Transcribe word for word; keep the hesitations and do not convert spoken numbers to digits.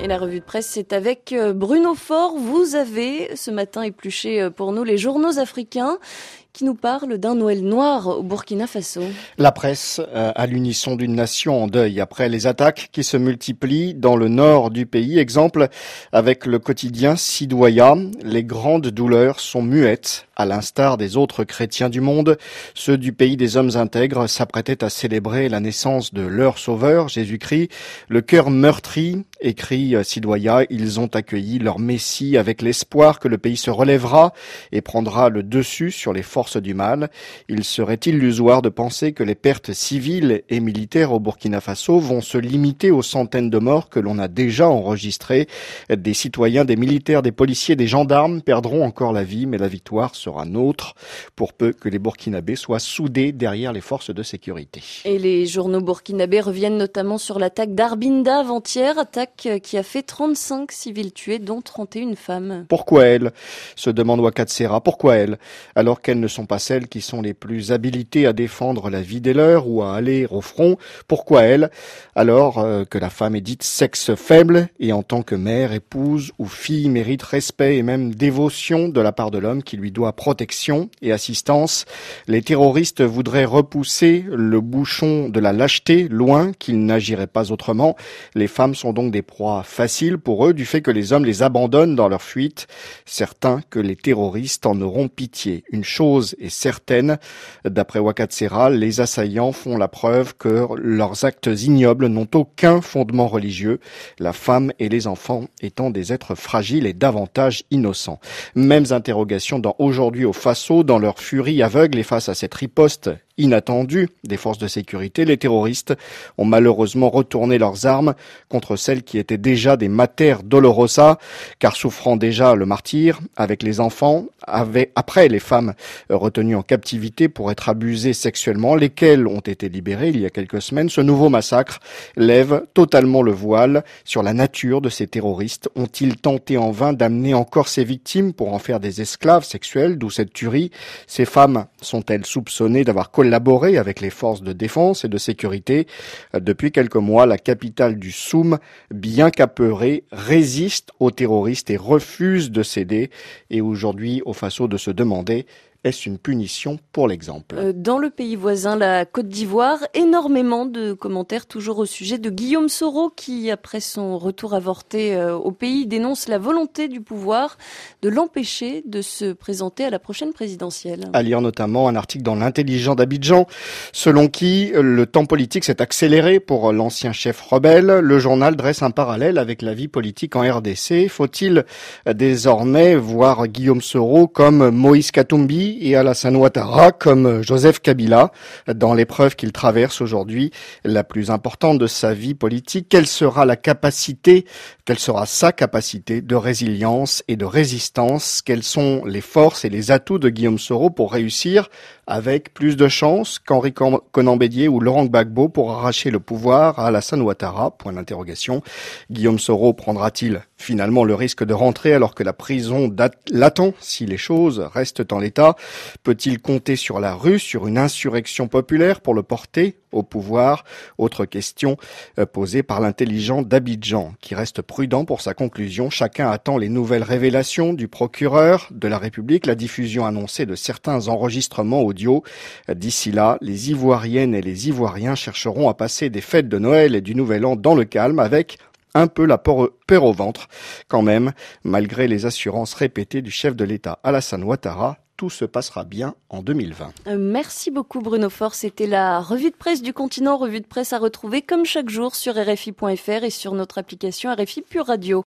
Et la revue de presse, c'est avec Bruno Faure. Vous avez ce matin épluché pour nous les journaux africains qui nous parlent d'un Noël noir au Burkina Faso. La presse euh, à l'unisson d'une nation en deuil après les attaques qui se multiplient dans le nord du pays. Exemple avec le quotidien Sidouaya, les grandes douleurs sont muettes. À l'instar des autres chrétiens du monde, ceux du pays des hommes intègres s'apprêtaient à célébrer la naissance de leur sauveur, Jésus-Christ. Le cœur meurtri, écrit Sidouaya, ils ont accueilli leur Messie avec l'espoir que le pays se relèvera et prendra le dessus sur les forces du mal. Il serait illusoire de penser que les pertes civiles et militaires au Burkina Faso vont se limiter aux centaines de morts que l'on a déjà enregistrées. Des citoyens, des militaires, des policiers, des gendarmes perdront encore la vie, mais la victoire sera nôtre pour peu que les Burkinabés soient soudés derrière les forces de sécurité. Et les journaux burkinabés reviennent notamment sur l'attaque d'Arbinda avant-hier, attaque qui a fait trente-cinq civils tués, dont trente et une femmes. Pourquoi elle, se demande Ouakhatsera, pourquoi elle, alors qu'elles ne sont pas celles qui sont les plus habilitées à défendre la vie des leurs ou à aller au front? Pourquoi elle, alors euh, que la femme est dite sexe faible et en tant que mère, épouse ou fille mérite respect et même dévotion de la part de l'homme qui lui doit protection et assistance? Les terroristes voudraient repousser le bouchon de la lâcheté loin, qu'ils n'agiraient pas autrement. Les femmes sont donc des proies faciles pour eux du fait que les hommes les abandonnent dans leur fuite. Certains que les terroristes en auront pitié. Une chose est certaine, d'après Ouakhatsera, les assaillants font la preuve que leurs actes ignobles n'ont aucun fondement religieux, la femme et les enfants étant des êtres fragiles et davantage innocents. Mêmes interrogations dans Aujourd'hui au Faso, dans leur furie aveugle et face à cette riposte inattendue des forces de sécurité, les terroristes ont malheureusement retourné leurs armes contre celles qui étaient déjà des Mater Dolorosa, car souffrant déjà le martyr, avec les enfants, avec, après les femmes retenues en captivité pour être abusées sexuellement, lesquelles ont été libérées il y a quelques semaines, ce nouveau massacre lève totalement le voile sur la nature de ces terroristes. Ont-ils tenté en vain d'amener encore ces victimes pour en faire des esclaves sexuels, d'où cette tuerie? Ces femmes sont-elles soupçonnées d'avoir collaboré avec les forces de défense et de sécurité? Depuis quelques mois, la capitale du Soum, bien qu'apeurée, résiste aux terroristes et refuse de céder. Et aujourd'hui, au Faso, de se demander: est-ce une punition pour l'exemple? Dans le pays voisin, la Côte d'Ivoire, énormément de commentaires toujours au sujet de Guillaume Soro qui, après son retour avorté au pays, dénonce la volonté du pouvoir de l'empêcher de se présenter à la prochaine présidentielle. À lire notamment un article dans l'Intelligent d'Abidjan, selon qui le temps politique s'est accéléré pour l'ancien chef rebelle. Le journal dresse un parallèle avec la vie politique en R D C. Faut-il désormais voir Guillaume Soro comme Moïse Katumbi et Alassane Ouattara comme Joseph Kabila dans l'épreuve qu'il traverse aujourd'hui, la plus importante de sa vie politique? Quelle sera la capacité, quelle sera sa capacité de résilience et de résistance? Quelles sont les forces et les atouts de Guillaume Soro pour réussir avec plus de chance qu'Henri Konan Bédier ou Laurent Gbagbo pour arracher le pouvoir à Alassane Ouattara? Point d'interrogation. Guillaume Soro prendra-t-il finalement le risque de rentrer alors que la prison l'attend si les choses restent en l'état? Peut-il compter sur la rue, sur une insurrection populaire pour le porter au pouvoir? Autre question posée par l'intelligent d'Abidjan, qui reste prudent pour sa conclusion. Chacun attend les nouvelles révélations du procureur de la République, la diffusion annoncée de certains enregistrements audio. D'ici là, les Ivoiriennes et les Ivoiriens chercheront à passer des fêtes de Noël et du Nouvel An dans le calme avec un peu la peur au ventre. Quand même, malgré les assurances répétées du chef de l'État Alassane Ouattara, tout se passera bien en deux mille vingt. Euh, merci beaucoup Bruno Faure. C'était la revue de presse du continent, revue de presse à retrouver comme chaque jour sur R F I point F R et sur notre application R F I Pure Radio.